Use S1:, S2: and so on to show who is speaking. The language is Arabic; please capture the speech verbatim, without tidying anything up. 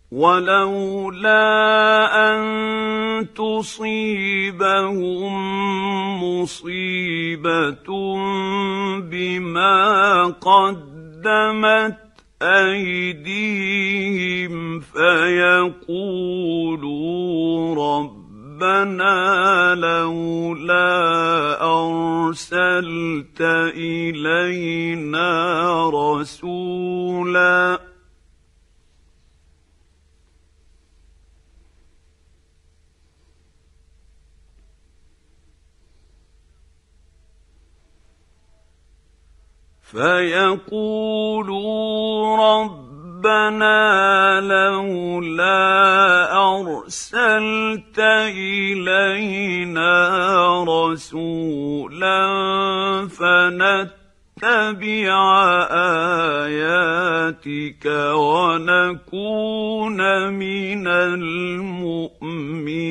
S1: ولولا أن تصيبهم مصيبة بما قدمت أيديهم فيقولوا ربنا لولا أرسلت إلينا رسولا فيقولوا ربنا لولا أرسلت إلينا رسولا فنتبع آياتك ونكون من المؤمنين.